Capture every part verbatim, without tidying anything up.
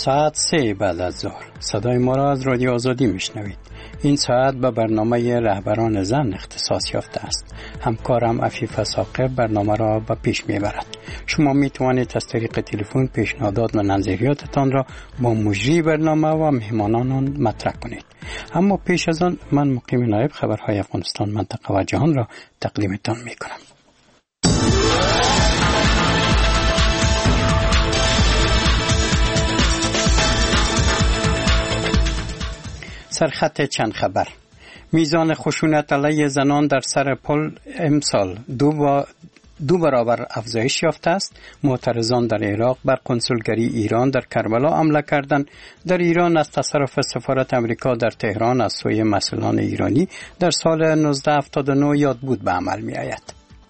ساعت سه بعد از ظهر صدای ما را از رادیو آزادی میشنوید. این ساعت به برنامه رهبران زن اختصاص یافته است. همکارم عفیف ثاقب برنامه را به پیش میبرد. شما میتوانید از طریق تلفن پیشنهادات و نظریاتتان را با مجری برنامه و مهمانان مطرح کنید. اما پیش از آن من مقیم نایب خبرهای افغانستان منطقه و جهان را تقدیمتان میکنم. سرخط چند خبر. میزان خشونت علیه زنان در سر پل امسال دو, با دو برابر افزایش یافته است. معترضان در عراق بر کنسولگری ایران در کربلا حمله کردند. در ایران از تصرف سفارت امریکا در تهران از سوی مسئولان ایرانی در سال نوزده هفتاد و نه یادبود به عمل می آید.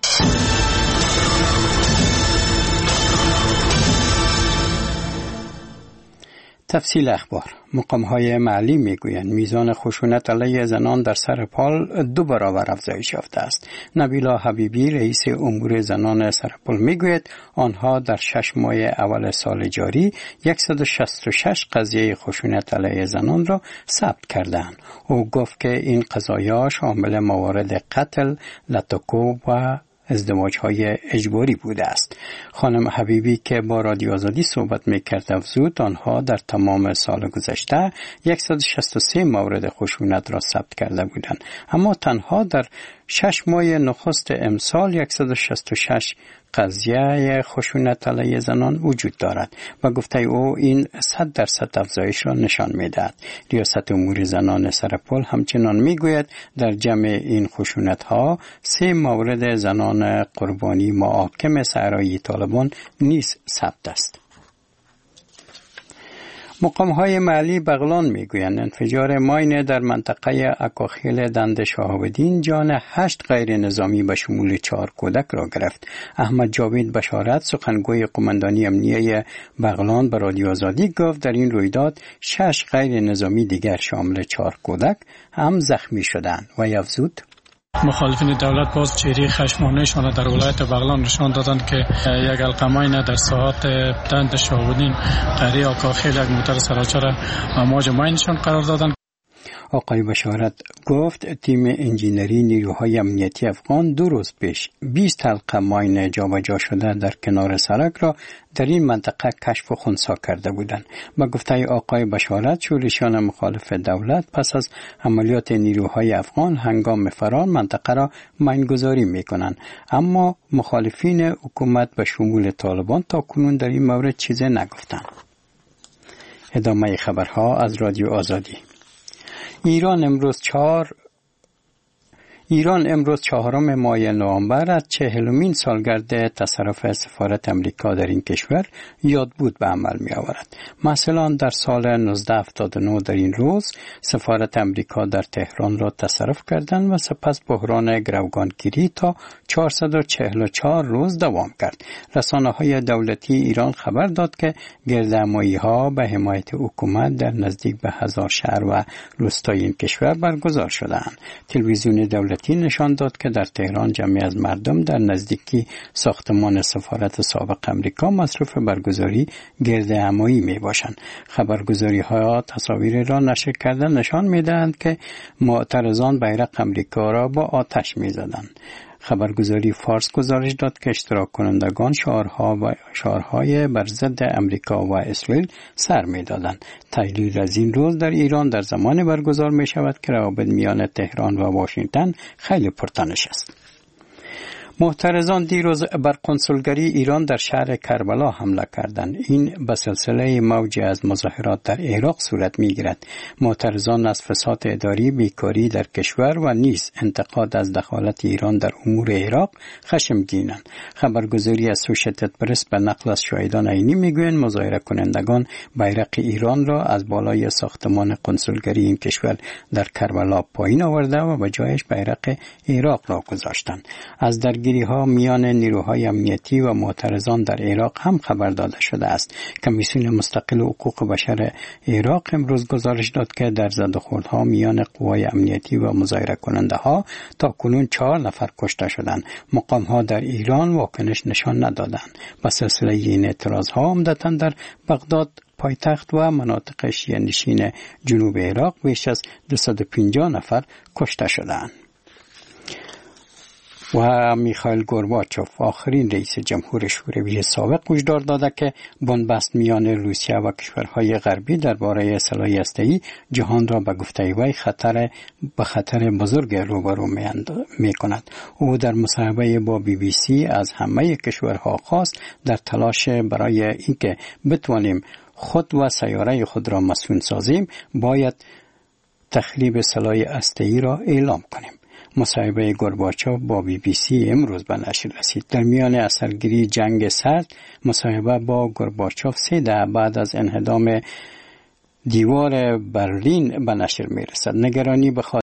تفصیل اخبار. مقام‌های محلی میگویند میزان خشونت علیه زنان در سر پل دو برابر افزایش یافته است. نبیلا حبیبی رئیس امور زنان سر پل میگوید آنها در شش ماه اول سال جاری صد و شصت و شش قضیه خشونت علیه زنان را ثبت کردند. او گفت که این قضایا شامل موارد قتل، لطکوب و ازدواج های اجباری بوده است. خانم حبیبی که با رادیو آزادی صحبت میکرد افزود آنها در تمام سال گذشته صد و شصت و سه مورد خشونت را ثبت کرده بودند، اما تنها در شش ماه نخست امسال صد و شصت و شش قضیه خشونت علیه زنان وجود دارد و گفته او این صد درصد افزایش را نشان میدهد. ریاست امور زنان سرپل همچنان میگوید در جمع این خشونت ها سه مورد زنان قربانی محاکم صحرایی طالبان نیز ثبت است. مقام‌های محلی بغلان میگویند انفجار ماین در منطقه اکاخیل دند شهاب‌الدین جان هشت غیر نظامی به شمول چهار کودک را گرفت. احمد جاوید بشارت سخنگوی قماندانی امنیه بغلان به رادیو آزادی گفت در این رویداد شش غیر نظامی دیگر شامل چهار کودک هم زخمی شدند و افزود مخالفین دولت باز چهره خشمانه‌شان در ولایت بغلان نشان دادند که یک القماین در ساحات دند شهاب‌الدین قریه آکاخیل یک موتر سراچه را امواج ماینشان قرار دادند. آقای بشارت گفت تیم انجینری نیروهای امنیتی افغان دو روز پیش بیست حلقه ماین جابجا شده در کنار سرک را در این منطقه کشف و خنثی کرده بودند. با گفته آقای بشارت شورشیان مخالف دولت پس از عملیات نیروهای افغان هنگام فرار منطقه را ماینگذاری میکنند، اما مخالفین حکومت به شمول طالبان تا کنون در این مورد چیزی نگفتند. ادامه خبرها از رادیو آزادی. ایران امروز چهار ایران امروز چهارم ماه نوامبر از چهلمین سالگرد تصرف سفارت امریکا در این کشور یادبود به عمل می آورد. مثلا در سال نوزده هفتاد و نه در این روز سفارت امریکا در تهران را تصرف کردند و سپس بحران گروگانگیری تا چهارصد و چهل و چهار روز دوام کرد. رسانه‌های دولتی ایران خبر داد که گردهمایی‌ها به حمایت حکومت در نزدیک به هزار شهر و روستای این کشور برگزار شدند. تلویزیون دولتی نشان داد که در تهران جمعی از مردم در نزدیکی ساختمان سفارت سابق امریکا مصروف برگزاری گردهمایی می باشند. خبرگزاری ها تصاویر را نشر کرده نشان می دهند که معترضان بیرق امریکا را با آتش می زدند. خبرگزاری فارس گزارش داد که اشتراک کنندگان شعارها و شعارهای بر ضد امریکا و اسرائیل سر می‌دادند. تحلیل از این روز در ایران در زمان برگزار می شود که روابط میان تهران و واشنگتن خیلی پرتنش است. معترضان دیروز بر کنسولگری ایران در شهر کربلا حمله کردند. این به سلسله موجی از مظاهرات در عراق صورت می‌گیرد. معترضان از فساد اداری، بیکاری در کشور و نیز انتقاد از دخالت ایران در امور عراق خشمگینند. خبرگزاری اسوشیتد پرس به نقل از شاهدان عینی می‌گویند مظاهره کنندگان بیرق ایران را از بالای ساختمان کنسولگری این کشور در کربلا پایین آورده و به جایش بیرق عراق را گذاشتند. از درگیری درگیری‌ها میان نیروهای امنیتی و معترضان در عراق هم خبر داده شده است. کمیسیون مستقل حقوق بشر عراق امروز گزارش داد که در زدوخوردها میان قوای امنیتی و مظاهره کننده ها تا کنون چهار نفر کشته شدند. مقام ها در ایران واکنش نشان ندادند. به سلسله این اعتراض ها عمدتاً در بغداد پایتخت و مناطق شیعه نشین جنوب عراق بیش از دویست و پنجاه نفر کشته شدند. و میخائیل گورباچوف آخرین رئیس جمهور شوروی سابق هشدار داده که بنبست میان روسیه و کشورهای غربی درباره سلاح هسته‌ای جهان را به گفته وی خطر به خطر بزرگ روبرو می‌کند. او در مصاحبه با بی بی سی از همه کشورها خواست در تلاش برای اینکه بتوانیم خود و سیاره خود را مسئول سازیم باید تخریب سلاح هسته‌ای را اعلام کنیم. مصاحبه گورباچوف با بی بی سی امروز به نشر رسید. در میان اثرگیری جنگ سرد مصاحبه با گورباچوف سه دهه بعد از انهدام دیوار برلین به نشر میرسد. نگرانی به